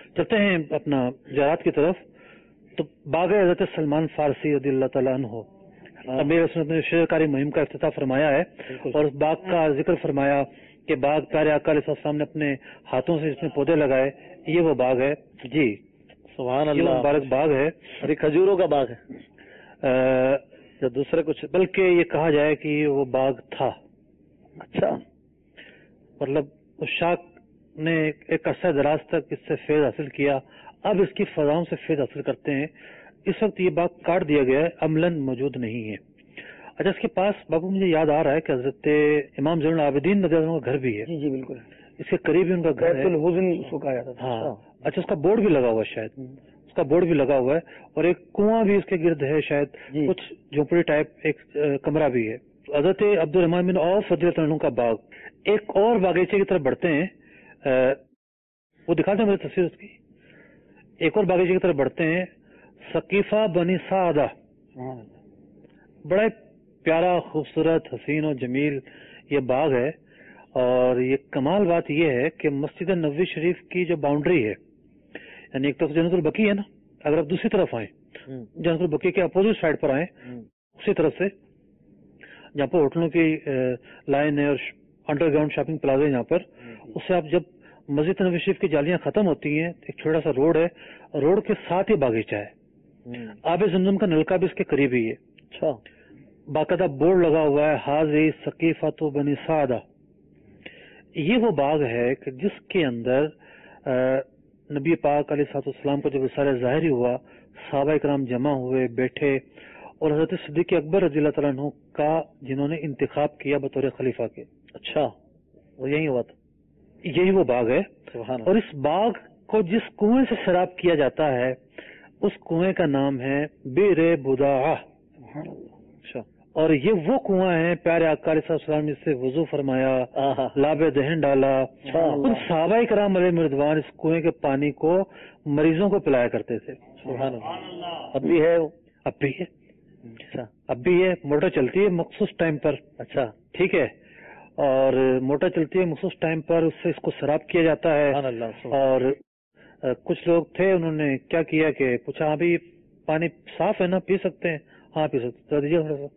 چلتے ہیں اپنا زیارات کی طرف. تو باغ حضرت سلمان فارسی رضی اللہ تعالیٰ عنہ امیر سنت نے شعرکاری مہم کا افتتاح فرمایا ہے اور اس باغ کا ذکر فرمایا کہ باغ پیارے آقا علیہ السلام نے اپنے ہاتھوں سے اس میں پودے لگائے. یہ وہ باغ ہے جی. سبحان اللہ. یہ مبارک باغ ہے اور یہ کھجوروں کا باغ ہے یا دوسرے کچھ؟ بلکہ یہ کہا جائے کہ وہ باغ تھا. اچھا. مطلب اس شاخ نے ایک عرصہ دراز تک اس سے فیض حاصل کیا. اب اس کی فضاؤں سے فیض حاصل کرتے ہیں. اس وقت یہ باغ کاٹ دیا گیا ہے, عملاً موجود نہیں ہے. اچھا, اس کے پاس بابو مجھے یاد آ رہا ہے کہ حضرت امام زین العابدین رضی اللہ عنہ کا گھر بھی ہے. جی جی بالکل, اس کے قریب ہی ان کا گھر ہے. ہاں. اچھا, اس کا بورڈ بھی لگا ہوا ہے شاید, اس کا بورڈ بھی لگا ہوا ہے, اور ایک کنواں بھی اس کے گرد ہے شاید, کچھ جھونپڑی ٹائپ ایک کمرہ بھی ہے. حضرت عبد الرحمن بن عوف رضی اللہ عنہ کا باغ. ایک اور باغیچے کی طرف بڑھتے ہیں, وہ دکھاتے ہیں مجھے تصویر اس کی. ایک اور باغیچے کی طرف بڑھتے ہیں, ثقیفہ بنی سعدہ. بڑا پیارا, خوبصورت, حسین و جمیل یہ باغ ہے. اور یہ کمال بات یہ ہے کہ مسجد نبوی شریف کی جو باؤنڈری ہے, یعنی ایک طرف جنت البقیع ہے نا, اگر آپ دوسری طرف آئیں, جنت البقیع کے اپوزٹ سائڈ پر آئیں, اسی طرف سے جہاں پر ہوٹلوں کی لائن ہے اور انڈر گراؤنڈ شاپنگ پلازا ہے, یہاں پر اس سے آپ جب مسجد نبوی شریف کی جالیاں ختم ہوتی ہیں, ایک چھوٹا سا روڈ ہے, روڈ کے ساتھ ہی باغیچہ ہے. آب زمزم کا نلکا بھی اس کے قریب ہی ہے. اچھا. باقاعدہ بورڈ لگا ہوا ہے, حاضی ثقیفۃ بنی سعدہ. یہ وہ باغ ہے کہ جس کے اندر نبی پاک علیہ الصلوۃ والسلام کو جب رسالہ ظاہری ہوا, صحابہ کرام جمع ہوئے, بیٹھے, اور حضرت صدیق اکبر رضی اللہ تعالیٰ عنہ کا جنہوں نے انتخاب کیا بطور خلیفہ کے. اچھا, وہ یہی ہوا تھا. یہی وہ باغ ہے. اور اس باغ کو جس کنویں سے سیراب کیا جاتا ہے, اس کنویں کا نام ہے بئر بداعہ. اور یہ وہ کنواں ہے پیارے آقا علیہ السلام نے اس سے وضو فرمایا, لاب دہن ڈالا. ان صحابہ کرام علیہ رضوان اس کنویں کے پانی کو مریضوں کو پلایا کرتے تھے. سبحان اللہ. اب بھی ہے؟ اب بھی ہے. اچھا, اب بھی ہے. موٹر چلتی ہے مخصوص ٹائم پر. اچھا, ٹھیک ہے. اور موٹر چلتی ہے مخصوص ٹائم پر, اس سے اس کو سیراب کیا جاتا ہے. اور کچھ لوگ تھے, انہوں نے کیا کیا کہ پوچھا, ابھی پانی صاف ہے نا, پی سکتے ہیں؟ ہاں پی سکتے. تو دیجیے تھوڑا سا.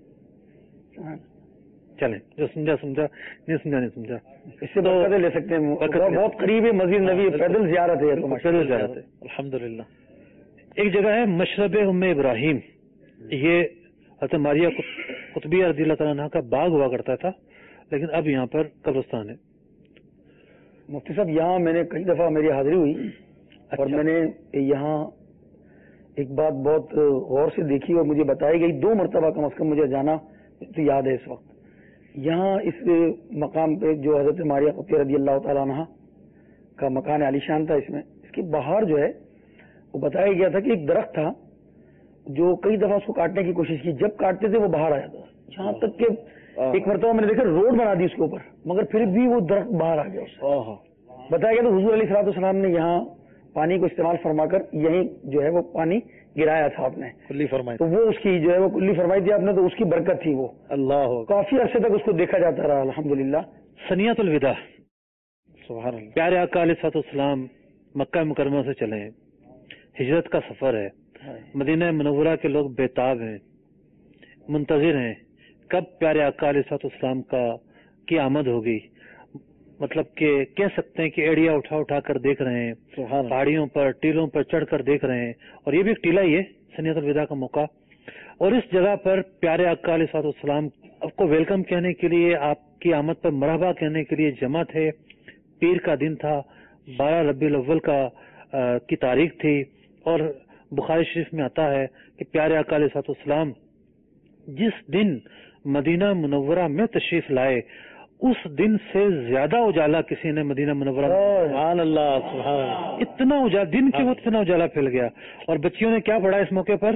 چلیں, جو سمجھا سمجھا, نہیں سمجھا نہیں سمجھا. اس سے برکتیں لے سکتے ہیں. بہت قریب ہے مسجد نبی, پیدل زیارت ہے. پیدل زیارت ہے الحمدللہ. ایک جگہ ہے مشرب ام ابراہیم. یہ حضرت ماریہ قطبیہ رضی اللہ تعالیٰ عنہ کا باغ ہوا کرتا تھا, لیکن اب یہاں پر قبرستان ہے. مفتی صاحب, یہاں میں نے کئی دفعہ میری حاضری ہوئی, اور میں نے یہاں ایک بات بہت غور سے دیکھی اور مجھے بتائی گئی. 2 مرتبہ کم از کم مجھے جانا تو یاد ہے. اس وقت یہاں اس مقام پہ جو حضرت ماریہ قطبیہ رضی اللہ تعالیٰ عنہ کا مکان عالی شان تھا, اس میں اس کے باہر جو ہے وہ بتایا گیا تھا کہ ایک درخت تھا جو کئی دفعہ اس کو کاٹنے کی کوشش کی, جب کاٹتے تھے وہ باہر آ جاتا. یہاں تک کہ ایک مرتبہ میں نے دیکھا روڈ بنا دی اس کے اوپر, مگر پھر بھی وہ درخت باہر آ گیا. بتایا گیا تو حضور علیہ الصلوۃ والسلام نے یہاں پانی کو استعمال فرما کر یہیں جو ہے وہ پانی گرایا تھا آپ نے, کلی فرمائی, تو وہ اس کی جو ہے وہ کلی فرمائی تھی آپ نے, تو اس کی برکت تھی. وہ اللہ کافی عرصے تک اس کو دیکھا جاتا رہا الحمدللہ. سنیت الوداع. سبحان اللہ. پیارے آقا علیہ الصلوۃ والسلام مکہ مکرمہ سے چلے ہیں, ہجرت کا سفر ہے, مدینہ منورہ کے لوگ بےتاب ہیں, منتظر ہیں کب پیارے آقا علیہ الصلوۃ والسلام کی آمد ہوگی. مطلب کہ کہہ سکتے ہیں کہ ایڑیا اٹھا اٹھا کر دیکھ رہے ہیں, پہاڑیوں پر ٹیلوں پر چڑھ کر دیکھ رہے ہیں. اور یہ بھی ایک ٹیلا ہی ہے, سنیت الوداع کا موقع. اور اس جگہ پر پیارے آقا علیہ الصلوۃ والسلام آپ کو ویلکم کہنے کے لیے, آپ کی آمد پر مرحبا کہنے کے لیے جمع تھے. پیر کا دن تھا, 12 ربیع الاول کی تاریخ تھی. اور بخاری شریف میں آتا ہے کہ پیارے آقا علیہ الصلوۃ والسلام جس دن مدینہ منورہ میں تشریف لائے, اس دن سے زیادہ اجالا کسی نے مدینہ منورہ میں. سبحان اللہ. سبحان اللہ. اتنا اجالا, دن کے وقت اتنا اجالا پھیل گیا. اور بچیوں نے کیا پڑھا اس موقع پر؟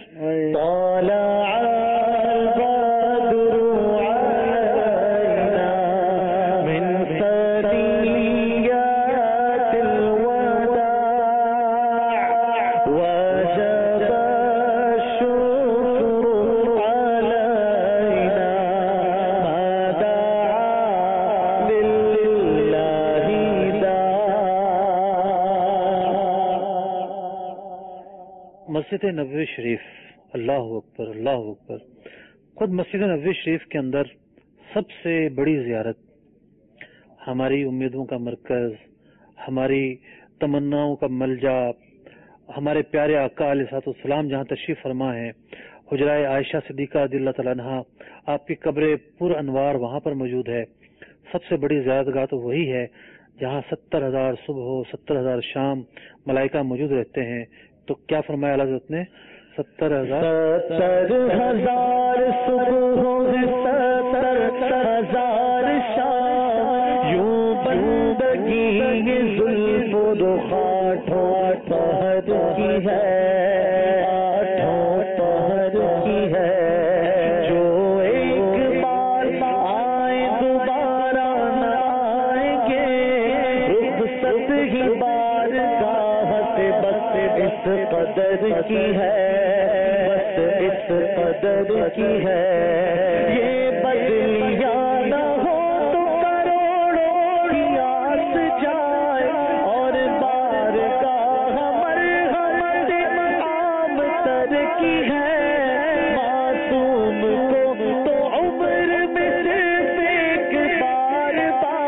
مسجد نبوی شریف، اللہ اکبر اللہ اکبر، خود مسجد نبوی شریف کے اندر سب سے بڑی زیارت، ہماری امیدوں کا مرکز، ہماری تمناؤں کا ملجا، ہمارے پیارے آقا علیہ الصلوۃ والسلام جہاں تشریف فرما ہے، حجرہ عائشہ صدیقہ رضی اللہ تعالیٰ عنہا، آپ کی قبر پر انوار وہاں پر موجود ہے۔ سب سے بڑی زیارت گاہ تو وہی ہے جہاں 70,000 صبح ہو 70,000 شام ملائکہ موجود رہتے ہیں۔ تو کیا فرمایا اللہ حضرت نے؟ 70,000 صبح ہو 70,000 شام، یوں بندگی زلف و رخ پہر کی ہے، قدر کی ہے، بس اس قدر کی ہے، یہ بدلیاں نہ ہو تو کروڑوں کی آس جائے، اور بارگاہ مرحمت عام تر کی ہے، معصوم کو تو عمر میں صرف ایک بار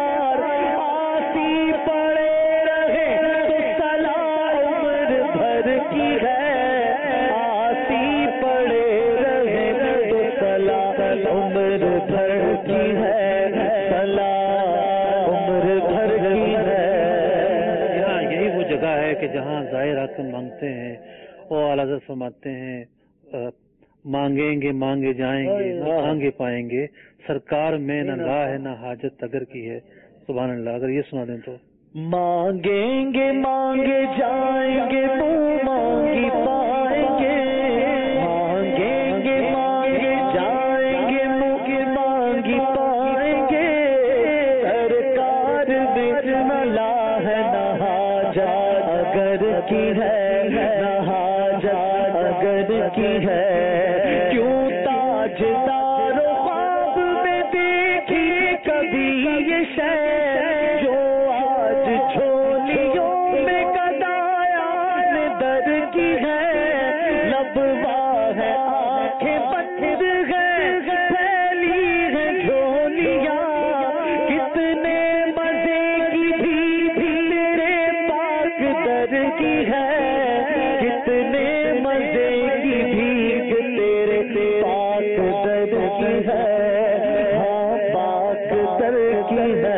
آسی پڑے رہے تو صلاح عمر بھر کی ہے، آسی پڑے رہے تو صلاح عمر بھر کی ہے، صلاح عمر بھر کی ہے۔ یہی وہ جگہ ہے کہ جہاں ظاہر آ کر مانگتے ہیں، اور اعلیٰ حضرت فرماتے ہیں مانگیں گے مانگے جائیں گے، مانگے پائیں گے، سرکار میں نہ لا ہے نہ حاجت اگر کی ہے۔ سبحان اللہ، اگر یہ سنا دیں تو مانگیں گے مانگے جائیں گے، منہ مانگی پائیں گے، مانگیں گے مانگے جائیں گے، منہ مانگی پائیں گے، سرکار میں نہ لا ہے نہ حاجت اگر کی ہے، نہ حاجت اگر کی ہے، کیوں تاجدار و خواب میں دیکھی کبھی یہ شے، جو آج چھولیوں میں گدایان در کی ہے، لب واہ ہے آنکھیں بند ہے، پھیلی ہے جھولیاں، کتنے مزے کی بھی تیرے پاک در کی ہے، کتنے مزے کی بھی تیرے پاک در کی ہے، ہاں پاک در کی ہے۔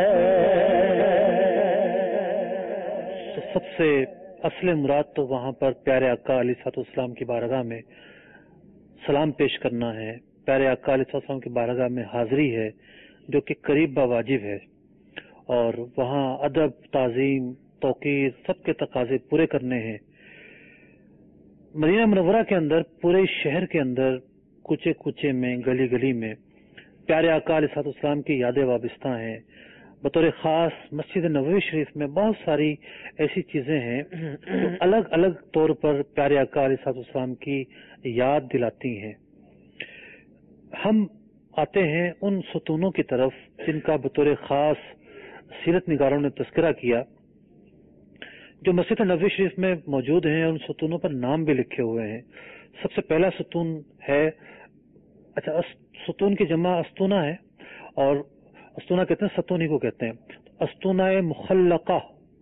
تو سب سے اصل مراد تو وہاں پر پیارے آقا علیہ الصلوۃ والسلام کی بارگاہ میں سلام پیش کرنا ہے، پیارے آقا علیہ الصلوۃ والسلام کی بارگاہ میں حاضری ہے جو کہ قریب بواجب ہے، اور وہاں ادب، تعظیم، توقیر سب کے تقاضے پورے کرنے ہیں۔ مدینہ منورہ کے اندر، پورے شہر کے اندر، کوچے کوچے میں، گلی گلی میں پیارے آقا علیہ الصلوۃ والسلام کی یادیں وابستہ ہیں۔ بطور خاص مسجد نبوی شریف میں بہت ساری ایسی چیزیں ہیں جو الگ الگ طور پر پیارے آقا علیہ الصلوۃ والسلام کی یاد دلاتی ہیں۔ ہم آتے ہیں ان ستونوں کی طرف جن کا بطور خاص سیرت نگاروں نے تذکرہ کیا، جو مسجد نبوی شریف میں موجود ہیں، اور ان ستونوں پر نام بھی لکھے ہوئے ہیں۔ سب سے پہلا ستون ہے، ستون کی جمع استونہ ہے، اور استونہ کہتے ہیں ستون ہی کو کہتے ہیں، استونہ مخلقہ۔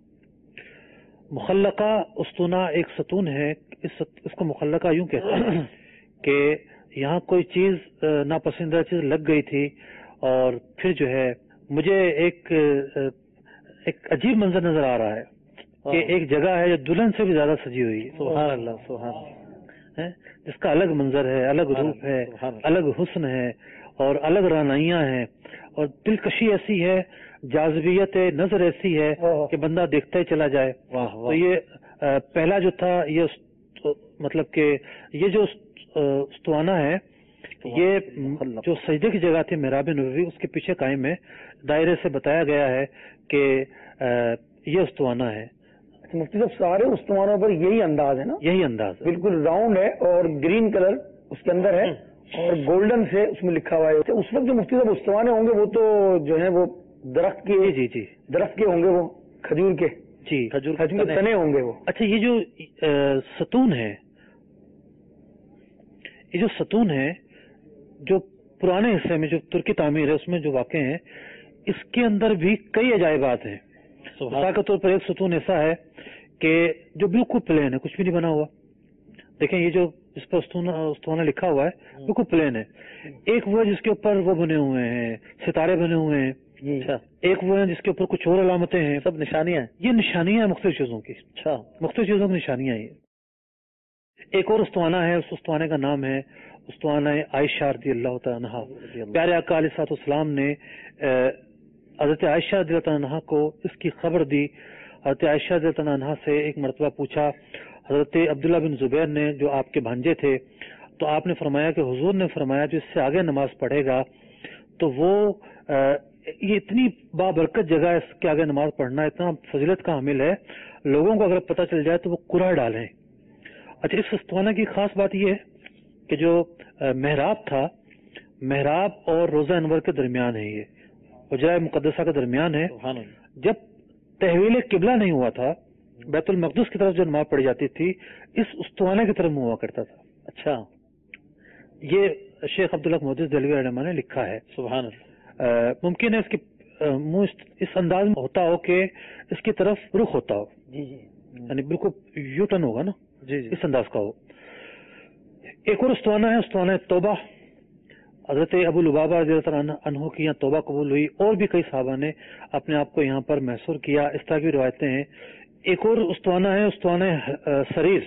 مخلقہ استونہ ایک ستون ہے، اس کو مخلقہ یوں کہتے ہیں کہ یہاں کوئی چیز ناپسندیدہ چیز لگ گئی تھی، اور پھر جو ہے مجھے ایک عجیب منظر نظر آ رہا ہے کہ ایک جگہ ہے جو دلہن سے بھی زیادہ سجی ہوئی ہے، سبحان اللہ سبحان اللہ، جس کا الگ منظر ہے، الگ روپ ہے، الگ حسن ہے، اور الگ رعنائیاں ہیں، اور دلکشی ایسی ہے، جاذبیت نظر ایسی ہے کہ بندہ دیکھتا ہی چلا جائے۔ تو یہ پہلا جو تھا، یہ مطلب کہ یہ جو استوانہ ہے، یہ جو سجدے کی جگہ تھی محراب نبوی، اس کے پیچھے قائم ہے، دائرے سے بتایا گیا ہے کہ یہ استوانہ ہے۔ مفتی صاحب سارے استوانوں پر یہی انداز ہے نا؟ یہی انداز ہے، بالکل راؤنڈ ہے، اور گرین کلر اس کے اندر ہے، اور گولڈن سے اس میں لکھا ہوا ہے۔ اس وقت جو مفتی صاحب استوانے ہوں گے وہ تو جو ہے وہ درخت کے، جی درخت کے ہوں گے، وہ کھجور کے، جی کھجور کے تنے ہوں گے وہ۔ اچھا، یہ جو ستون ہے یہ جو ستون ہے جو پرانے حصے میں جو ترکی تعمیر ہے اس میں جو واقع ہیں اس کے اندر بھی کئی عجائبات ہیں. مثال کے طور پر ایک ستون ایسا ہے کہ جو بالکل پلین ہے, کچھ بھی نہیں بنا ہوا. دیکھیں یہ جو اس پر استوانہ لکھا ہوا ہے بالکل پلین ہے. ایک وہ جس کے اوپر وہ بنے ہوئے ہیں ستارے بنے ہوئے ہیں, ایک وہ ہیں جس کے اوپر کچھ اور علامتیں ہیں. سب نشانیاں ہیں, یہ نشانیاں ہیں مختلف چیزوں کی. اچھا, مختلف چیزوں کی نشانیاں ہیں. ایک اور استوانہ ہے, اس استوانے کا نام ہے استوانہ عائشہ رضی اللہ تعالی عنہا. پیارے آقا علیہ الصلوۃ والسلام نے حضرت عائشہ رضی اللہ تعالی عنہا کو اس کی خبر دی. حضرت عائشہ رضی اللہ تعالی عنہا سے ایک مرتبہ پوچھا حضرت عبداللہ بن زبیر نے جو آپ کے بھانجے تھے, تو آپ نے فرمایا کہ حضور نے فرمایا جو اس سے آگے نماز پڑھے گا تو وہ یہ اتنی بابرکت جگہ ہے, اس کے آگے نماز پڑھنا اتنا فضیلت کا حامل ہے, لوگوں کو اگر پتہ چل جائے تو وہ قرآن ڈالیں. اچھا, اس استوانہ کی خاص بات یہ ہے کہ جو محراب تھا, محراب اور روزہ انور کے درمیان ہے, یہ حجرہ مقدسہ کے درمیان ہے. جب تحویل قبلہ نہیں ہوا تھا, بیت المقدس کی طرف جو نماز پڑھی جاتی تھی اس استوانے کی طرف منہ ہوا کرتا تھا. اچھا, یہ شیخ عبداللہ محدث دہلوی رحمہ نے لکھا ہے. سبحان اللہ. ممکن ہے اس کی منہ اس انداز میں ہوتا ہو کہ اس کی طرف رخ ہوتا ہو. جی جی, یعنی بالکل یو ٹرن ہوگا نا. جی جی, اس انداز کا ہو. ایک اور استوانہ ہے استوانہ توبہ. حضرت ابو لبابہ رضی اللہ عنہ کی یہاں توبہ قبول ہوئی, اور بھی کئی صحابہ نے اپنے آپ کو یہاں پر محصور کیا, اس طرح کی روایتیں ہیں. ایک اور استوانہ ہے استوانہ سریر.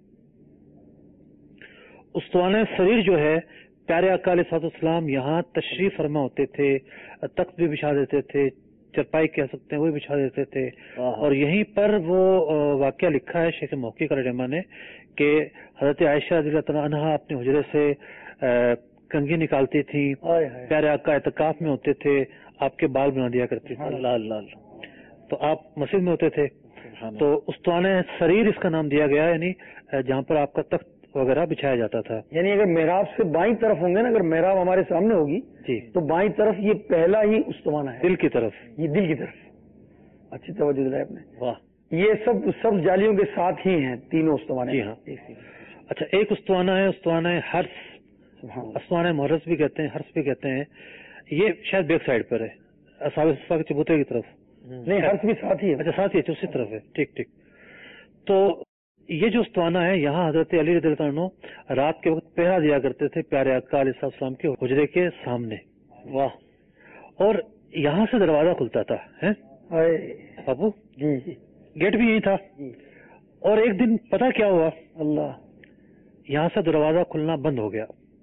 استوانہ سریر جو ہے پیارے آقا علیہ الصلوۃ والسلام یہاں تشریف فرما ہوتے تھے, تخت بھی بچھا دیتے تھے, چرپائی کہہ سکتے ہیں وہ بھی بچھا دیتے تھے. اور یہیں پر وہ واقعہ لکھا ہے شیخ موقع رحمہ نے کہ حضرت عائشہ رضی اللہ عنہا اپنے حجرے سے کنگھی نکالتی تھی, پیارے آقا اعتکاف میں ہوتے تھے, آپ کے بال بنا دیا کرتی تھی. اللہ اللہ, تو آپ مسجد میں ہوتے تھے, تو استوانہ سریر اس کا نام دیا گیا, یعنی جہاں پر آپ کا تخت وغیرہ بچھایا جاتا تھا. یعنی اگر محراب سے بائیں طرف ہوں گے نا, اگر محراب ہمارے سامنے ہوگی جی تو بائیں طرف یہ پہلا ہی استوانہ ہے, دل کی طرف, یہ دل کی طرف. اچھی توجہ دلائی آپ نے. واہ, یہ سب جالیوں کے ساتھ ہی ہیں تینوں استوانے. جی ہاں. اچھا, ایک استوانہ ہے استوانہ حرس. استوانہ محرس بھی کہتے ہیں, حرس بھی کہتے ہیں. یہ شاید بیک سائڈ پر ہے, اصحاب صفا کے چبوترے کی طرف. نہیں, حرس بھی ساتھ ہی ہے. اچھا, ساتھ ہی ہے, اسی طرف ہے. ٹھیک ٹھیک. تو یہ جو استوانہ ہے یہاں حضرت علی رضی اللہ عنہ رات کے وقت پہرا دیا کرتے تھے پیارے آقا علیہ السلام کے حجرے کے سامنے. واہ, اور یہاں سے دروازہ کھلتا تھا. بابو جی, گیٹ بھی یہی تھا. اور ایک دن پتہ کیا ہوا, اللہ, یہاں سے دروازہ کھلنا بند ہو گیا.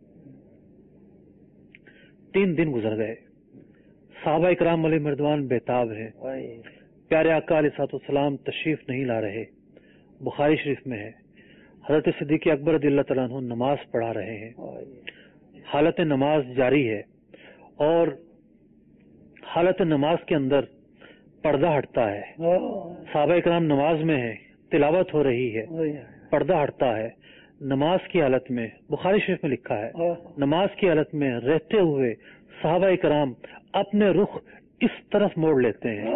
3 دن گزر گئے. صحابہ اکرام علیہ مردوان بےتاب ہیں, پیارے آقا علیہ السلام تشریف نہیں لا رہے. بخاری شریف میں ہے حضرت صدیق اکبر رضی اللہ تعالیٰ عنہ نماز پڑھا رہے ہیں, حالت نماز جاری ہے, اور حالت نماز کے اندر پردہ ہٹتا ہے. صحابہ اکرام نماز میں ہیں, تلاوت ہو رہی ہے, پردہ ہٹتا ہے. نماز کی حالت میں, بخاری شریف میں لکھا ہے, نماز کی حالت میں رہتے ہوئے صحابہ اکرام اپنے رخ اس طرف موڑ لیتے ہیں.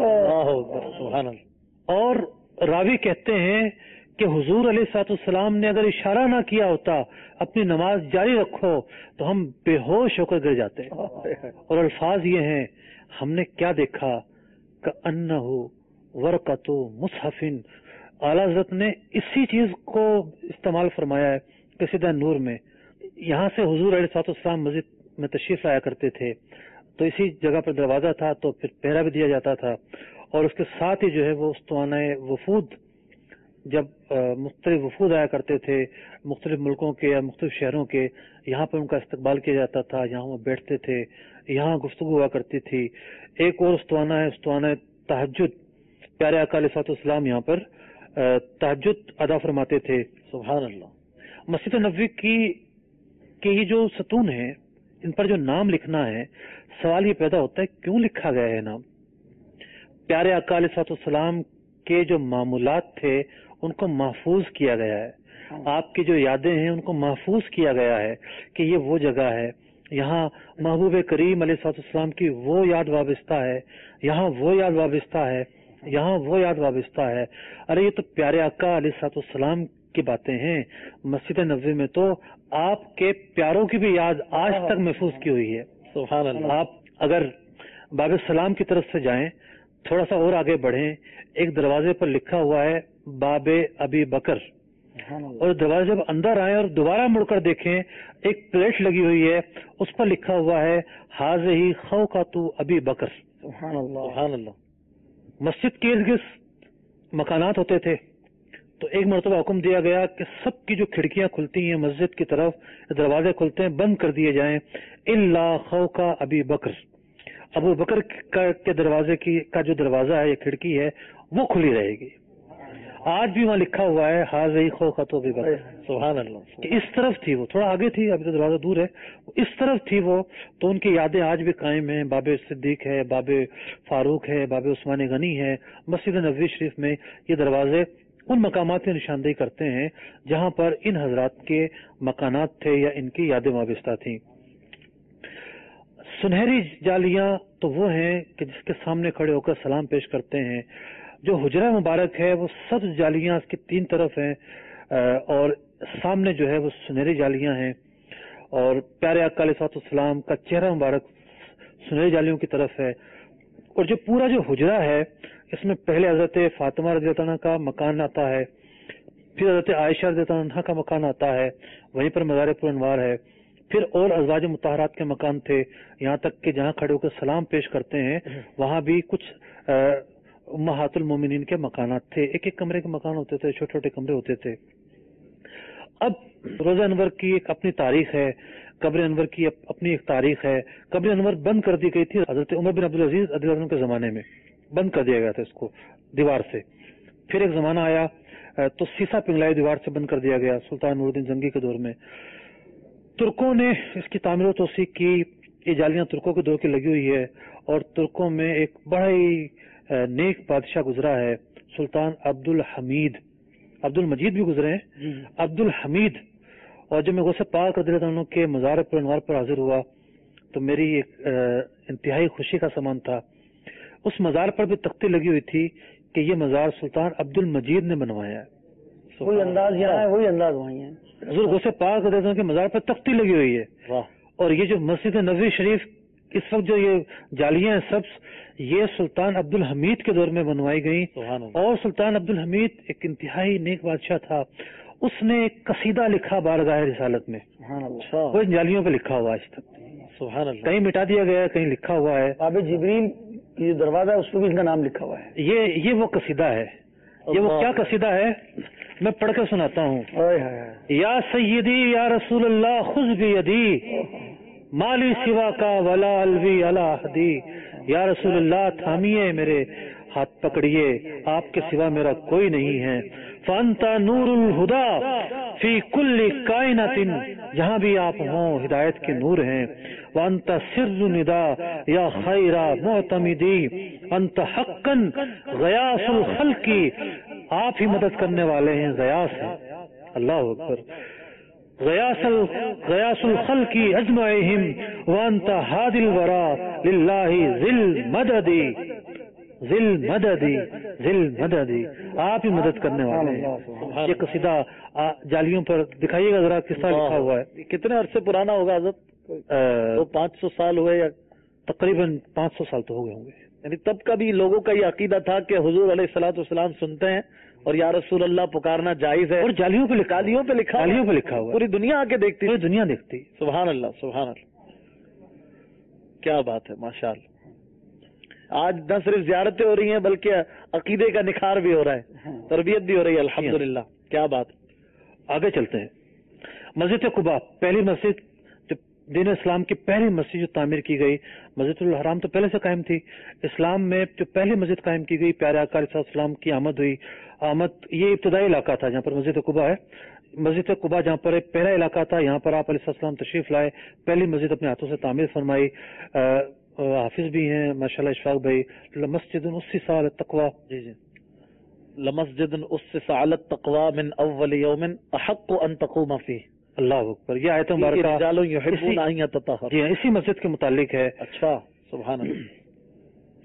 اور راوی کہتے ہیں کہ حضور علیہ الصلوۃ والسلام نے اگر اشارہ نہ کیا ہوتا اپنی نماز جاری رکھو تو ہم بے ہوش ہو کر گر جاتے. اور الفاظ یہ ہیں, ہم نے کیا دیکھا, کأنہ ورقۃ مصحف. اعلیٰ حضرت نے اسی چیز کو استعمال فرمایا ہے قصیدہ نور میں. یہاں سے حضور علیہ الصلوۃ والسلام مسجد میں تشریف لایا کرتے تھے, تو اسی جگہ پر دروازہ تھا, تو پھر پہرا بھی دیا جاتا تھا. اور اس کے ساتھ ہی جو ہے وہ استوانہ وفود, جب مختلف وفود آیا کرتے تھے مختلف ملکوں کے یا مختلف شہروں کے, یہاں پر ان کا استقبال کیا جاتا تھا, یہاں وہ بیٹھتے تھے, یہاں گفتگو ہوا کرتی تھی. ایک اور استوانہ ہے استوانہ تہجد. پیارے آقا علیہ الصلوۃ والسلام یہاں پر تہجد ادا فرماتے تھے. سبحان اللہ. مسجد نبوی کی یہ جو ستون ہیں ان پر جو نام لکھنا ہے, سوال یہ پیدا ہوتا ہے کیوں لکھا گیا ہے نام. پیارے آقا علیہ الصلوۃ والسلام کے جو معمولات تھے ان کو محفوظ کیا گیا ہے, آپ کی جو یادیں ہیں ان کو محفوظ کیا گیا ہے کہ یہ وہ جگہ ہے, یہاں محبوب کریم علیہ الصلوۃ والسلام کی وہ یاد وابستہ ہے, یہاں وہ یاد وابستہ ہے یہاں وہ یاد وابستہ ہے. ارے یہ تو پیارے آقا علیہ السلام کی باتیں ہیں. مسجد نبوی میں تو آپ کے پیاروں کی بھی یاد آج تک محفوظ کی ہوئی ہے. سبحان اللہ. آپ اگر باب السلام کی طرف سے جائیں، تھوڑا سا اور آگے بڑھیں، ایک دروازے پر لکھا ہوا ہے باب ابی بکر، اور دروازے جب اندر آئیں اور دوبارہ مڑ کر دیکھیں ایک پلیٹ لگی ہوئی ہے، اس پر لکھا ہوا ہے حاذہ خوقۃ ابی بکر. سبحان اللہ. سبحان اللہ. مسجد کے ارد گرد مکانات ہوتے تھے، تو ایک مرتبہ حکم دیا گیا کہ سب کی جو کھڑکیاں کھلتی ہیں مسجد کی طرف، دروازے کھلتے ہیں، بند کر دیے جائیں الا خوق ابی بکر. ابو بکر کے دروازے کا جو دروازہ ہے یا کھڑکی ہے وہ کھلی رہے گی. آج بھی وہاں لکھا ہوا ہے حاذہ خوقۃ ابی بکر. سبحان اللہ. کہ اس طرف تھی وہ، تھوڑا آگے تھی، ابھی تو دروازہ دور ہے، اس طرف تھی وہ. تو ان کی یادیں آج بھی قائم ہیں. باب صدیق ہے، باب فاروق ہے، باب عثمان غنی ہے. مسجد نبوی شریف میں یہ دروازے ان مقامات کی نشاندہی کرتے ہیں جہاں پر ان حضرات کے مکانات تھے یا ان کی یادیں وابستہ تھیں. سنہری جالیاں تو وہ ہیں کہ جس کے سامنے کھڑے ہو کر سلام پیش کرتے ہیں. جو حجرہ مبارک ہے وہ سبز جالیاں اس کی تین طرف ہیں، اور سامنے جو ہے وہ سنہری جالیاں ہیں، اور پیارے آقا علیہ السلام کا چہرہ مبارک سنہری جالیوں کی طرف ہے. اور جو پورا جو حجرہ ہے اس میں پہلے حضرت فاطمہ رضی اللہ عنہ کا مکان آتا ہے، پھر حضرت عائشہ رضی اللہ عنہ کا مکان آتا ہے، وہیں پر مزار پر انوار ہے، پھر اور ازواج مطہرات کے مکان تھے، یہاں تک کہ جہاں کھڑے ہو کر سلام پیش کرتے ہیں وہاں بھی کچھ امہات المومنین کے مکانات تھے. ایک ایک کمرے کے مکان ہوتے تھے، چھوٹے چھوٹے کمرے ہوتے تھے. اب روضہ انور کی ایک اپنی تاریخ ہے، قبر انور کی اپنی ایک تاریخ ہے. قبر انور بند کر دی گئی تھی حضرت عمر بن عبدالعزیز رضی اللہ عنہ کے زمانے میں، بند کر دیا گیا تھا اس کو دیوار سے. پھر ایک زمانہ آیا تو سیسا پنگلائی دیوار سے بند کر دیا گیا سلطان نور الدین زنگی کے دور میں. ترکوں نے اس کی تعمیر و توسیع کی. یہ جالیاں ترکوں کے دور کی لگی ہوئی ہے، اور ترکوں میں ایک بڑا ہی نیک بادشاہ گزرا ہے سلطان عبد الحمید. عبد المجید بھی گزرے ہیں، عبد الحمید. اور جب میں غوث پاک رضی اللہ عنہ کے مزار پر انوار پر حاضر ہوا تو میری ایک انتہائی خوشی کا سامان تھا. اس مزار پر بھی تختی لگی ہوئی تھی کہ یہ مزار سلطان عبد المجید نے بنوایا ہے. وہی انداز یہاں ہے، وہی انداز وہیں ہے. حضور غوث پاک رضی اللہ عنہ کے مزار پر تختی لگی ہوئی ہے. اور یہ جو مسجد نبوی شریف اس وقت جو یہ جالیاں ہیں سب، یہ سلطان عبد الحمید کے دور میں بنوائی گئی. اور سلطان عبد الحمید ایک انتہائی نیک بادشاہ تھا. اس نے ایک قصیدہ لکھا بارگاہ رسالت میں، وہ ان جالیوں پہ لکھا ہوا آج تک. سبحان اللہ. کہیں مٹا دیا گیا ہے، کہیں لکھا ہوا ہے. باب جبریل کی جو دروازہ ہے اس پہ بھی اس کا نام لکھا ہوا ہے. یہ وہ قصیدہ ہے. یہ وہ کیا قصیدہ ہے، میں پڑھ کر سناتا ہوں. یا سیدی یا رسول اللہ خذ بیدی مالی سوا کا ولا الوی علی حدی. یا رسول اللہ تھامیے میرے ہاتھ پکڑیے، آپ کے سوا میرا کوئی نہیں ہے. فانت نور الہدا فی کل کائنات، جہاں بھی آپ ہوں ہدایت کے نور ہیں. وانت سر ندا یا خیر معتمدی، انت حقا غیاث الخلق، آپ ہی مدد کرنے والے ہیں، غیاث ہیں. اللہ اکبر. غیاث الخلق اجمعہم وانت ہادی الورا للہ ذل مددی، ذل مددی، ذل مددی، آپ ہی مدد کرنے والے ہیں. یہ قصیدہ جالیوں پر دکھائیے گا ذرا کس طرح لکھا ہوا ہے. کتنے عرصے پرانا ہوگا حضرت؟ 500 سال ہوئے یا تقریباً 500 سال تو ہو گئے ہوں گے. یعنی تب کا بھی لوگوں کا یہ عقیدہ تھا کہ حضور علیہ الصلوۃ والسلام سنتے ہیں اور یا رسول اللہ پکارنا جائز ہے. اور جالیوں پہ لکھا ہوا، پوری دنیا آ کے دیکھتی، پوری دنیا دیکھتی. سبحان اللہ سبحان اللہ. کیا بات ہے، ماشاء اللہ. آج نہ صرف زیارتیں ہو رہی ہیں بلکہ عقیدے کا نکھار بھی ہو رہا ہے، تربیت بھی ہو رہی ہے. الحمدللہ. کیا بات. آگے چلتے ہیں. مسجد قباء پہلی مسجد، جو دین اسلام کی پہلی مسجد جو تعمیر کی گئی. مسجد الحرام تو پہلے سے قائم تھی. اسلام میں جو پہلی مسجد قائم کی گئی، پیارے آقا علیہ السلام کی آمد ہوئی. یہ ابتدائی علاقہ تھا جہاں پر مسجد قباء ہے. مسجد قباء جہاں پر ایک پہلا علاقہ تھا، یہاں پر آپ علیہ السلام تشریف لائے، پہلی مسجد اپنے ہاتھوں سے تعمیر فرمائی. حافظ بھی ہیں ماشاءاللہ اشفاق بھائی. مسجد اسس علی التقوی. جی لمسجد اسس علی التقوی من اول یوم احق ان تقوم فیہ. اللہ اکبر. یہ آیت مبارکہ رجال یحبون ان یتطہروا، جی اسی مسجد کے متعلق ہے. اچھا. سبحان اللہ.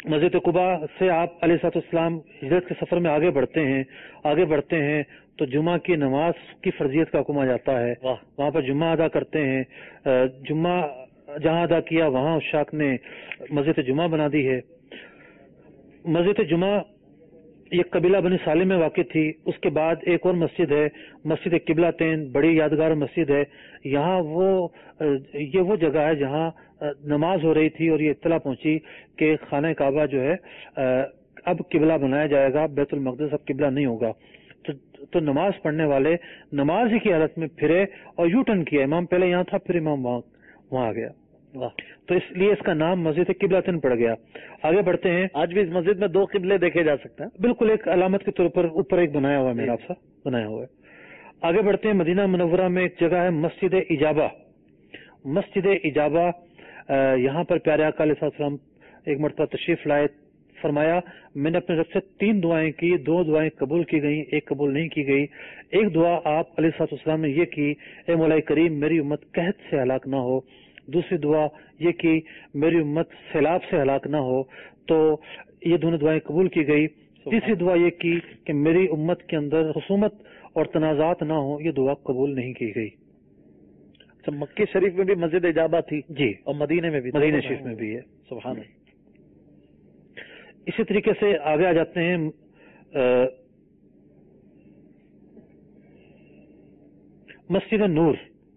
مسجد قبا سے آپ علیہ ہجرت کے سفر میں آگے بڑھتے ہیں تو جمعہ کی نماز کی فرضیت کا حکم آ جاتا ہے. وہاں پر جمعہ ادا کرتے ہیں. جمعہ جہاں ادا کیا وہاں عشاق نے مسجد جمعہ بنا دی ہے. مسجد جمعہ یہ قبیلہ بنی سالم میں واقع تھی. اس کے بعد ایک اور مسجد ہے, مسجد قبلہ تین, بڑی یادگار مسجد ہے. یہاں یہ وہ جگہ ہے جہاں نماز ہو رہی تھی اور یہ اطلاع پہنچی کہ خانہ کعبہ جو ہے اب قبلہ بنایا جائے گا, بیت المقدس اب قبلہ نہیں ہوگا. تو نماز پڑھنے والے نماز ہی کی حالت میں پھرے اور یو ٹرن کیا. امام پہلے یہاں تھا, پھر امام وہاں آ گیا. تو اس لیے اس کا نام مسجد قبلتین پڑ گیا. آگے بڑھتے ہیں. آج بھی اس مسجد میں 2 قبلے دیکھے جا سکتے ہیں. بالکل ایک علامت کے طور پر اوپر ایک بنایا ہوا ہے, میرا سا بنایا ہوا ہے. آگے بڑھتے ہیں. مدینہ منورہ میں ایک جگہ ہے مسجد اجابہ. مسجد اجابہ یہاں پر پیارے آقا علیہ السلام ایک مرتبہ تشریف لائے. فرمایا میں نے اپنے رب سے 3 دعائیں کی, 2 دعائیں قبول کی گئیں, ایک قبول نہیں کی گئی. ایک دعا آپ علیہ السلام نے یہ کی, اے مولا کریم میری امت قحط سے ہلاک نہ ہو. دوسری دعا یہ کی میری امت سیلاب سے ہلاک نہ ہو. تو یہ دونوں دعائیں قبول کی گئی. تیسری دعا یہ کی کہ میری امت کے اندر خصومت اور تنازعات نہ ہو. یہ دعا قبول نہیں کی گئی. اچھا, مکہ شریف میں بھی مسجد اجابہ تھی جی, اور مدینے میں بھی, مدینہ شریف میں بھی ہے. سبحان اللہ. اسی طریقے سے آگے آ جاتے ہیں. مسجد نور.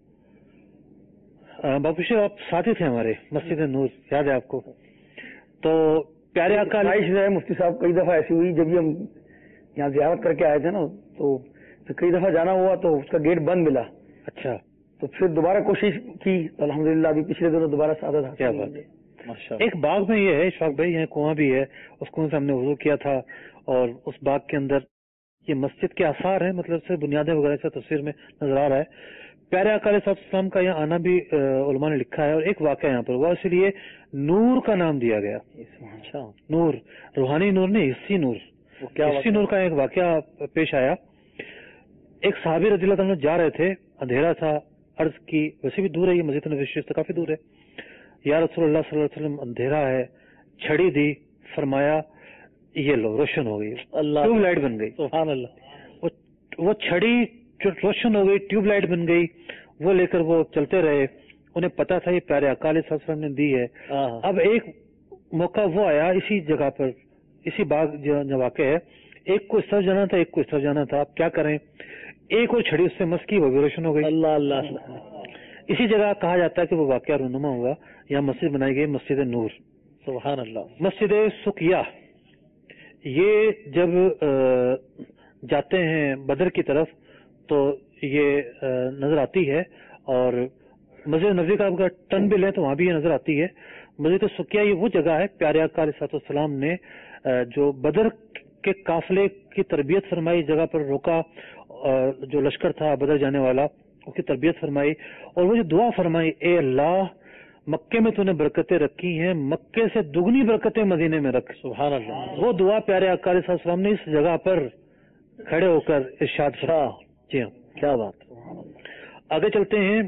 باپو شیخ آپ ساتھی تھے ہمارے, مسجد نور یاد ہے آپ کو؟ تو پیارے آقا مفتی صاحب کئی دفعہ ایسی ہوئی جب ہم یہاں زیارت کر کے آئے تھے نا, تو کئی دفعہ جانا ہوا تو اس کا گیٹ بند ملا. اچھا, تو پھر دوبارہ کوشش کی, الحمدللہ ابھی پچھلے دنوں دوبارہ سعادت. کیا بات ہے. ایک باغ میں یہ ہے اشفاق بھائی, یہاں کنواں بھی ہے, اس کنویں سے ہم نے وضو کیا تھا, اور اس باغ کے اندر یہ مسجد کے آثار ہیں, مطلب سے بنیادیں وغیرہ سے تصویر میں نظر آ رہا ہے. پیارے آقا علیہ السلام کا یہاں آنا بھی علماء نے لکھا ہے, اور ایک واقعہ یہاں پر ہوا, اسی لیے نور کا نام دیا گیا. اچھا, نور روحانی نور نہیں, حصی نور. حصی نور کا ایک واقعہ پیش آیا. ایک صحابی رضی اللہ عنہ جا رہے تھے, اندھیرا تھا, عرض کی, ویسے بھی دور ہے یہ مسجد نبوی شریف سے کافی دور ہے, یا رسول اللہ صلی اللہ علیہ وسلم اندھیرا ہے. چھڑی دی, فرمایا یہ لو روشن ہو گئی, ٹیوب لائٹ بن گئی. سبحان اللہ. وہ چھڑی جو روشن ہو گئی, ٹیوب لائٹ بن گئی, وہ لے کر وہ چلتے رہے. انہیں پتا تھا یہ پیارے آقا علیہ السلام نے دی ہے. اب ایک موقع وہ آیا اسی جگہ پر, اسی باغ جو واقع ہے, ایک کو اس طرف جانا تھا, ایک کو اس طرف جانا تھا. اب کیا کریں, ایک اور چھڑی اس سے مس کی, وہ بھی روشن ہو گئی. اللہ اللہ. اسی جگہ کہا جاتا ہے کہ وہ واقعہ رونما ہوا, یہاں مسجد بنائی گئی, مسجد نور. سبحان اللہ. مسجد سقیہ, یہ جب جاتے ہیں بدر کی طرف تو یہ نظر آتی ہے, اور مسجد نبوی کا اگر ٹن بھی لیں تو وہاں بھی یہ نظر آتی ہے. مسجد سقیہ یہ وہ جگہ ہے پیارے آقا علیہ السلام نے جو بدر کے قافلے کی تربیت فرمائی, جگہ پر روکا, جو لشکر تھا بدر جانے والا اس کی تربیت فرمائی, اور وہ جو دعا فرمائی, اے اللہ مکے میں تو نے برکتیں رکھی ہیں, مکے سے دگنی برکتیں مدینے میں رکھ. سبحان اللہ. وہ دعا پیارے آقا علیہ السلام نے اس جگہ پر کھڑے ہو کر ارشاد فرمایا. جی ہاں, کیا بات. آگے چلتے ہیں.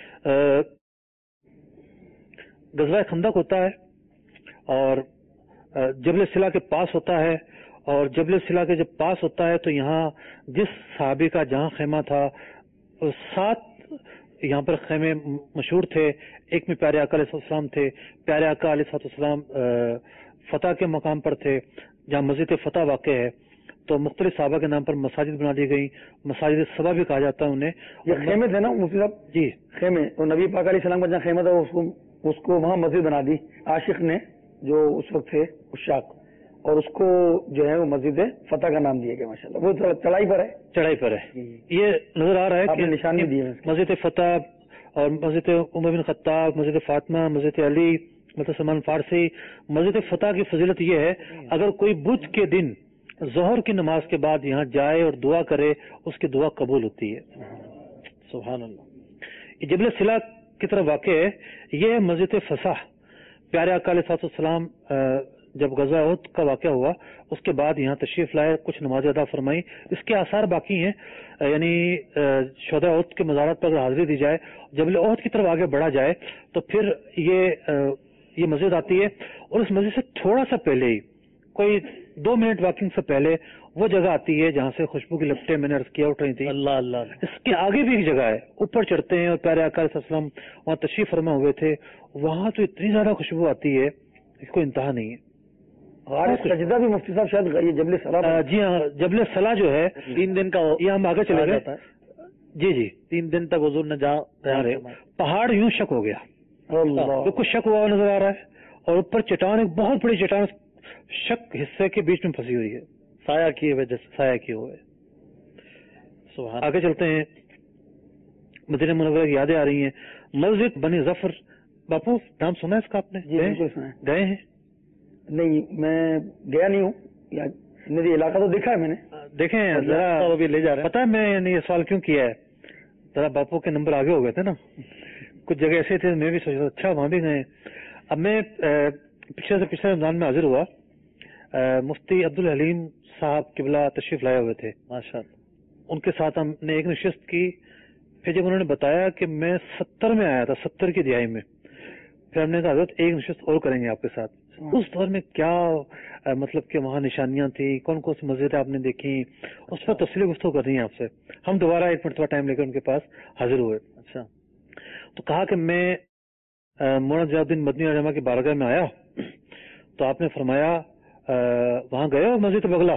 غزوہ خندق ہوتا ہے اور جبل سلا کے پاس ہوتا ہے, اور جبل سلا کے جب پاس ہوتا ہے تو یہاں جس صحابی کا جہاں خیمہ تھا, 7 یہاں پر خیمے مشہور تھے. ایک میں پیارے آقا علیہ السلام تھے. پیارے آقا علیہ السلام فتح کے مقام پر تھے جہاں مسجد فتح واقع ہے, تو مختلف صحابہ کے نام پر مساجد بنا دی گئی. مساجد سبا بھی کہا جاتا ہے انہیں. یہ خیمے تھے نا مفتی صاحب؟ جی خیمے. اور نبی پاک علیہ السلام کا جہاں خیمہ تھا اس کو وہاں مسجد بنا دی عاشق نے, جو اس وقت تھے عشاق, اور اس کو جو ہے وہ مسجد فتح کا نام دیا گیا. ماشاءاللہ وہ چڑھائی پر ہے, چڑھائی پر ہے. یہ نظر آ رہا ہے کہ نشان بھی دیے مسجد فتح اور مسجد عمر بن خطاب, مسجد فاطمہ, مسجد علی, مسجد سلمان فارسی. مسجد فتح کی فضیلت یہ ہے, اگر کوئی بدھ کے دن ظہر کی نماز کے بعد یہاں جائے اور دعا کرے, اس کی دعا قبول ہوتی ہے. سبحان اللہ. یہ جبل سلا کی طرف واقع ہے. یہ مسجد فسح, پیارے آقا علیہ السلام جب غزوہ احد کا واقعہ ہوا اس کے بعد یہاں تشریف لائے, کچھ نماز ادا فرمائی. اس کے آثار باقی ہیں, یعنی شہداء احد کے مزارات پر اگر حاضری دی جائے, جبل احد کی طرف آگے بڑھا جائے تو پھر یہ یہ مسجد آتی ہے اور اس مسجد سے تھوڑا سا پہلے ہی کوئی 2 منٹ واکنگ سے پہلے وہ جگہ آتی ہے جہاں سے خوشبو کی لپٹیں میں نے عرض کیا اٹھ رہی تھی. اللہ اللہ. اس کے آگے بھی ایک جگہ ہے, اوپر چڑھتے ہیں اور پیارے آقا علیہ السلام وہاں تشریف فرما ہوئے تھے. وہاں تو اتنی زیادہ خوشبو آتی ہے اس کو انتہا نہیں ہے. سجدہ بھی مفتی صاحب شاید یہ جبل صلاح. جی ہاں, جبل صلاح جو ہے 3 دن کا, یہ ہم آگے چلے گئے. جی 3 دن تک حضور نے جہاں پہاڑ یوں شک ہو گیا, بالکل شک ہوا نظر آ رہا ہے, اور اوپر چٹان, ایک بہت بڑی چٹان شک حصے کے بیچ میں پھنسی ہوئی ہے, سایہ کیے ہوئے, جیسے سایہ کیے ہوئے. آگے چلتے ہیں, مدینہ منورہ کی یادیں آ رہی ہیں. مسجد بنی ظفر, باپو نام سنا ہے اس کا آپ نے؟ جی بالکل سنا ہے. گئے ہیں؟ نہیں, میں گیا نہیں ہوں, میری علاقہ تو دیکھا ہے میں نے. دیکھیں ذرا, لے جا رہے ہیں. پتا ہے میں نے یہ سوال کیوں کیا ہے, ذرا باپو کے نمبر آگے ہو گئے تھے نا, کچھ جگہ ایسے تھے میں بھی سوچ رہا اچھا وہاں بھی گئے. اب میں پچھلے رمضان میں حاضر ہوا, مفتی عبدالحلیم صاحب قبلہ تشریف لائے ہوئے تھے ماشاء اللہ. ان کے ساتھ ہم نے ایک نشست کی. پھر جب انہوں نے بتایا کہ میں 70 میں آیا تھا, 70 کی دہائی میں, پھر ہم نے کہا حضرت ایک نشست اور کریں گے آپ کے ساتھ. اس دور میں کیا مطلب کہ وہاں نشانیاں تھیں, کون کون سی مسجدیں آپ نے دیکھی, اس پر تفصیلی گفتگو کر رہی ہیں آپ سے. ہم دوبارہ ایک مرتبہ ٹائم لے کر ان کے پاس حاضر ہوئے. اچھا, تو کہا کہ میں مولانا ضیاء الدین مدنی رحمہ کی بارگاہ میں آیا تو آپ نے فرمایا وہاں گئے ہو مسجد بغلا؟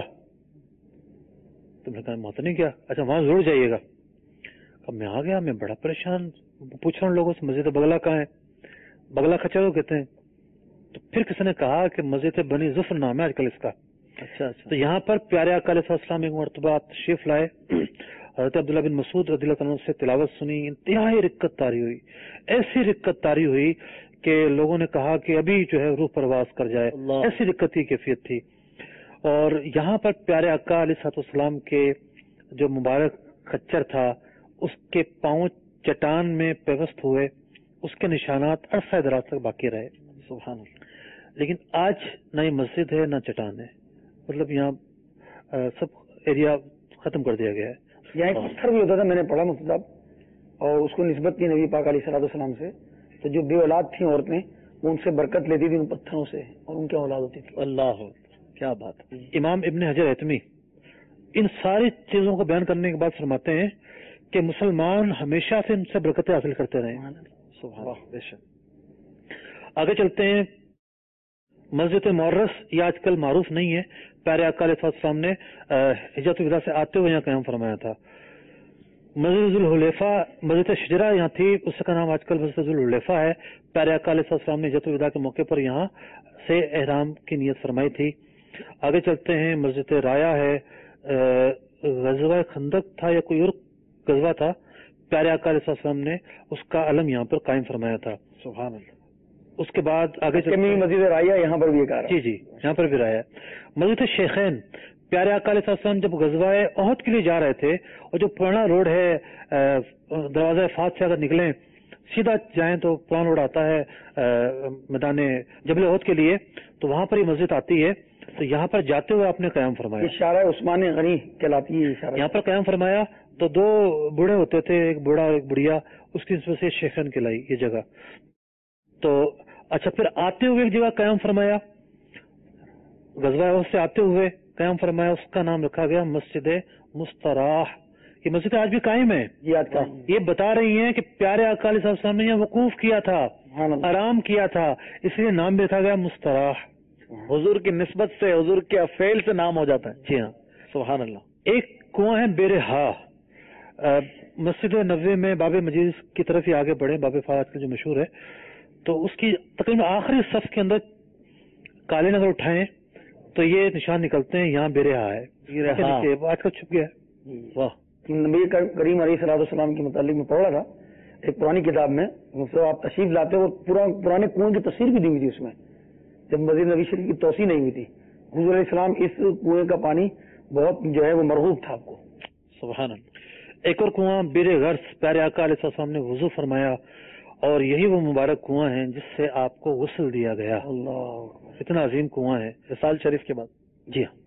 تو میں نے کہا وہاں تو نہیں گیا. اچھا وہاں ضرور جائیے گا. اب میں آ گیا, میں بڑا پریشان, پوچھ رہا ہوں لوگوں سے مسجد بغلا کہاں ہے, بغلا کچا کو کہتے ہیں. تو پھر کسی نے کہا کہ مسجد بنی ظفر نام ہے آج کل اس کا. اچھا. تو یہاں پر پیارے آقا علیہ السلام ایک مرتبہ تشریف لائے, حضرت عبداللہ بن مسعود رضی اللہ عنہ سے تلاوت سنی, انتہائی رقت طاری ہوئی, ایسی رقت طاری ہوئی کہ لوگوں نے کہا کہ ابھی جو ہے روح پرواز کر جائے, ایسی رقت کی کیفیت تھی. اور یہاں پر پیارے آقا علیہ السلام کے جو مبارک خچر تھا اس کے پاؤں چٹان میں پیوست ہوئے, اس کے نشانات عرصہ دراز تک باقی رہے. سبحان اللہ. لیکن آج نہ یہ مسجد ہے نہ چٹان ہے, مطلب یہاں سب ایریا ختم کر دیا گیا ہے. یہاں ایک پتھر بھی ہوتا تھا, میں نے پڑھا مفتی صاحب, اور اس کو نسبت کی نبی پاک علیہ الصلوۃ والسلام سے, تو جو بے اولاد تھیں عورتیں وہ ان سے برکت لیتی تھی ان پتھروں سے, اور ان کی اولاد ہوتی تھی. اللہ, کیا بات. امام ابن حجر حتمی ان ساری چیزوں کو بیان کرنے کے بعد فرماتے ہیں کہ مسلمان ہمیشہ سے ان سے برکتیں حاصل کرتے رہے. سبحان اللہ. آگے چلتے ہیں. مسجد معرس یہ آج کل معروف نہیں ہے, پیارے آقا علیہ السلام نے ہجرت الوداع سے آتے ہوئے یہاں قیام فرمایا تھا. مسجد ذوالحلیفہ, مسجد شجرہ یہاں تھی, اس کا نام آج کل مسجد ذوالحلیفہ ہے. پیارے آقا علیہ السلام نے ہجرت الوداع کے موقع پر یہاں سے احرام کی نیت فرمائی تھی. آگے چلتے ہیں. مسجد رایا ہے, غزوہ خندق تھا یا کوئی اور غزوہ تھا, پیارے آقا علیہ السلام نے اس کا علم یہاں پر قائم فرمایا تھا. سبحان اللہ. اس کے بعد آگے مسجد رایا یہاں پر بھی ایک جی یہاں پر بھی رایا. مسجد شیخین, پیارے آقا علیہ السلام جب غزوہ احد کے لیے جا رہے تھے, اور جو پرانا روڈ ہے دروازہ فات سے اگر نکلیں سیدھا جائیں تو پرانا روڈ آتا ہے میدان جبل احد کے لیے, تو وہاں پر یہ مسجد آتی ہے. تو یہاں پر جاتے ہوئے آپ نے قیام فرمایا. اشارہ عثمان غنی کہلاتی ہے. یہاں پر قیام فرمایا تو 2 بوڑھے ہوتے تھے, ایک بوڑھا اور ایک بڑھیا, اس کی نسبت سے شیخین کہلائی یہ جگہ. تو اچھا, پھر آتے ہوئے ایک جگہ قیام فرمایا, غزوہ احد سے آتے ہوئے قیام فرمایا, اس کا نام رکھا گیا مسجد مستراح. یہ مسجد آج بھی قائم ہے. یہ بتا رہی ہیں کہ پیارے آقا علیہ السلام نے یہاں وقوف کیا تھا, آرام کیا تھا, اس لیے نام بھی رکھا گیا مستراح. حضور کی نسبت سے, حضور کے افعال سے نام ہو جاتا ہے. جی ہاں, سبحان اللہ. ایک کنواں ہے بیرہا, مسجد نبوی میں باب مجید کی طرف ہی آگے بڑھے, باب فاضل کا جو مشہور ہے, تو اس کی تقریباً آخری صف کے اندر کالے نظر اٹھائیں تو یہ نشان نکلتے ہیں, یہاں بیرہا ہے. آج کل چھپ گیا ہے. واہ. نبی کریم علیہ الصلوۃ والسلام کے متعلق میں پڑھ رہا تھا ایک پرانی کتاب میں, آپ تشریف لاتے ہو, پرانے کنویں کی تصویر بھی دی ہوئی تھی اس میں, جب مسجد نبی شریف کی توسیع نہیں ہوئی تھی. حضور علیہ السلام اس کنویں کا پانی بہت جو ہے وہ مرغوب تھا آپ کو. سبحان اللہ. ایک اور کنواں بیر غرس, پیارے آقا علیہ السلام نے وضو فرمایا, اور یہی وہ مبارک کنواں ہیں جس سے آپ کو غسل دیا گیا. اللہ, اتنا عظیم کنواں ہے رسال شریف کے بعد. جی ہاں,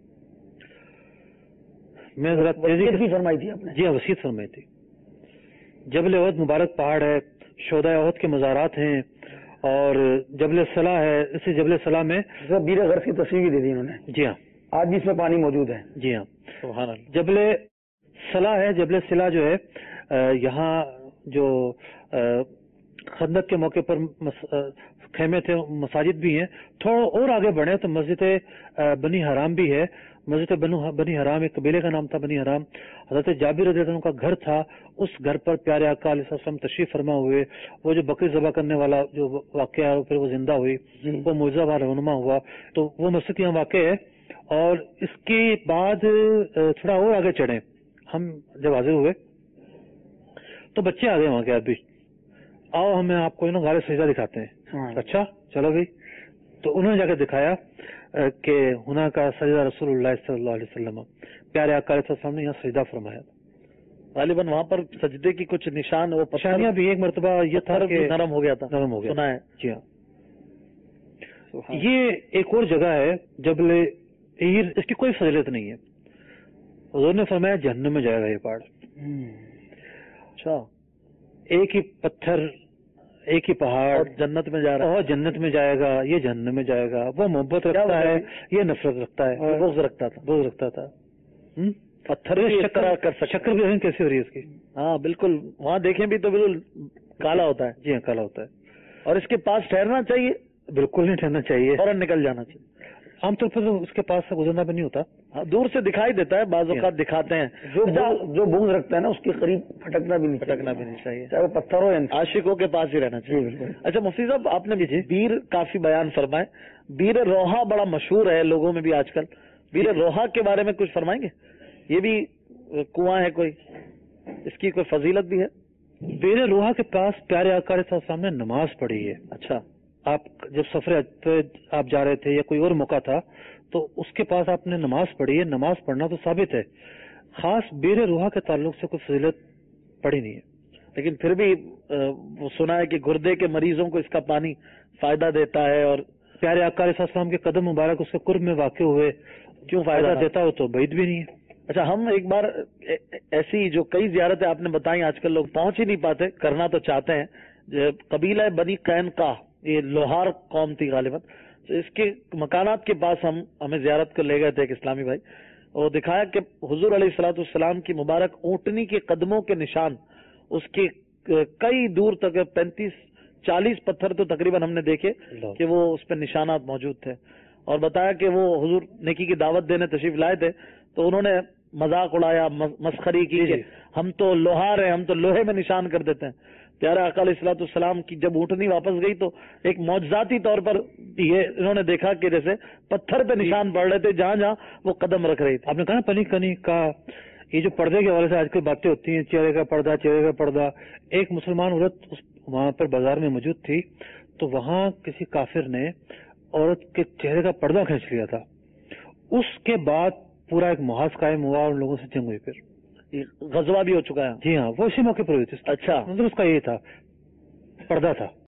میں ذرا تیزی فرمائی تھی آپ نے. جی ہاں, وسیعت فرمائی تھی. جبل احد مبارک پہاڑ ہے, شہداء احد کے مزارات ہیں, اور جبل صلاح ہے، اسی جبل صلاح میں بیر غرض کی تصویر بھی دے دی انہوں نے. جی ہاں آج بھی اس میں پانی موجود ہے. جی ہاں سبحان اللہ. جبل صلاح ہے. جبل صلاح جو ہے یہاں جو خندق کے موقع پر خیمے تھے، مساجد بھی ہیں. تھوڑا اور آگے بڑھے تو مسجد بنی حرام بھی ہے. مسجد بنی حرام ایک قبیلے کا نام تھا، بنی حرام. حضرت جابر رضی اللہ عنہ کا گھر تھا. اس گھر پر پیارے آقا علیہ السلام تشریف فرما ہوئے. وہ جو بکری ذبح کرنے والا جو واقعہ ہے پھر وہ زندہ ہوئی، وہ معجزہ وہاں رونما ہوا. تو وہ مسجد یہاں واقع ہے. اور اس کے بعد تھوڑا اور آگے چڑھے ہم جب حاضر ہوئے تو بچے آ گئے وہاں کے ابھی، آؤ ہمیں آپ کو غار سجدہ دکھاتے ہیں. اچھا چلو بھائی. تو انہوں نے جا کے دکھایا کہ ہنا کا سجدہ رسول اللہ صلی اللہ علیہ وسلم، پیارے آقا علیہ السلام نے یہاں سجدہ فرمایا. غالباً وہاں پر سجدے کی کچھ نشانیاں بھی. ایک مرتبہ یہ تھا کہ نرم ہو گیا تھا، نرم ہو گیا. سنا ہے. جی ہاں. یہ ایک اور جگہ ہے جبل عیر، اس کی کوئی فضیلت نہیں ہے. حضور نے فرمایا جہنم میں جائے گا یہ پہاڑ. اچھا. ایک ہی پتھر، ایک ہی پہاڑ، اور جنت میں جا رہا ہے. اور جنت میں جائے گا، یہ جہنم میں جائے گا. وہ محبت رکھتا ہے، یہ نفرت رکھتا ہے. بغض رکھتا تھا. بغض رکھتا تھا. پتھر بھی اس طرح کر سکتا. شکر بھی کیسی ہو رہی ہے اس کی. ہاں بالکل. وہاں دیکھیں بھی تو بالکل کالا ہوتا ہے. جی ہاں کالا ہوتا ہے. اور اس کے پاس ٹھہرنا چاہیے؟ بالکل نہیں ٹھہرنا چاہیے، فوراً نکل جانا چاہیے. عام طور پر اس کے پاس سے گزرنا بھی نہیں ہوتا. دور سے دکھائی دیتا ہے، بعض اوقات دکھاتے ہیں. جو بغض رکھتا ہے نا اس کے قریب پھٹکنا بھی نہیں چاہیے، چاہے وہ پتھر ہو یا عاشقوں کے پاس ہی رہنا چاہیے. اچھا مفتی صاحب، آپ نے بھی بیر کافی بیان فرمائے. بیر روحا بڑا مشہور ہے لوگوں میں بھی آج کل. بیر روحا کے بارے میں کچھ فرمائیں گے؟ یہ بھی کنواں ہے کوئی، اس کی کوئی فضیلت بھی ہے؟ بیر روحا کے پاس پیارے آقا علیہ السلام نے نماز پڑھی ہے. اچھا. آپ جب سفر پہ آپ جا رہے تھے یا کوئی اور موقع تھا تو اس کے پاس آپ نے نماز پڑھی ہے. نماز پڑھنا تو ثابت ہے، خاص بیر روحا کے تعلق سے کوئی فضیلت پڑھی نہیں ہے. لیکن پھر بھی وہ سنا ہے کہ گردے کے مریضوں کو اس کا پانی فائدہ دیتا ہے. اور پیارے آقا علیہ السلام کے قدم مبارک اس کے قرب میں واقع ہوئے، کیوں فائدہ دیتا ہو تو بعید بھی نہیں ہے. اچھا، ہم ایک بار ایسی جو کئی زیارتیں آپ نے بتائیں آج کل لوگ پہنچ ہی نہیں پاتے، کرنا تو چاہتے ہیں. قبیلہ بنی قینقاع، یہ لوہار قوم تھی غالباً. اس کے مکانات کے پاس ہمیں زیارت کو لے گئے تھے ایک اسلامی بھائی، اور دکھایا کہ حضور علیہ الصلوۃ والسلام کی مبارک اونٹنی کے قدموں کے نشان، اس کے کئی دور تک 35-40 پتھر تو تقریباً ہم نے دیکھے کہ وہ اس پہ نشانات موجود تھے. اور بتایا کہ وہ حضور نیکی کی دعوت دینے تشریف لائے تھے تو انہوں نے مذاق اڑایا، مسخری کی کہ ہم تو لوہار ہیں، ہم تو لوہے میں نشان کر دیتے ہیں. پیارے آقا علیہ الصلوۃ والسلام کی جب اونٹنی واپس گئی تو ایک معجزاتی طور پر یہ انہوں نے دیکھا کہ جیسے پتھر پہ نشان پڑ رہے تھے جہاں جہاں وہ قدم رکھ رہی تھی. آپ نے کہا نا پنی کنی کا، یہ جو پردے کے حوالے سے آج کل باتیں ہوتی ہیں، چہرے کا پردہ، چہرے کا پردہ. ایک مسلمان عورت وہاں پر بازار میں موجود تھی تو وہاں کسی کافر نے عورت کے چہرے کا پردہ کھینچ لیا تھا. اس کے بعد پورا ایک محاذ قائم ہوا اور لوگوں سے جنگ ہوئی. پھر غزوہ بھی ہو چکا ہے. جی ہاں، وہ اسی موقع پر ہوئی تھی. اچھا، مطلب اس کا یہ تھا، پردہ تھا.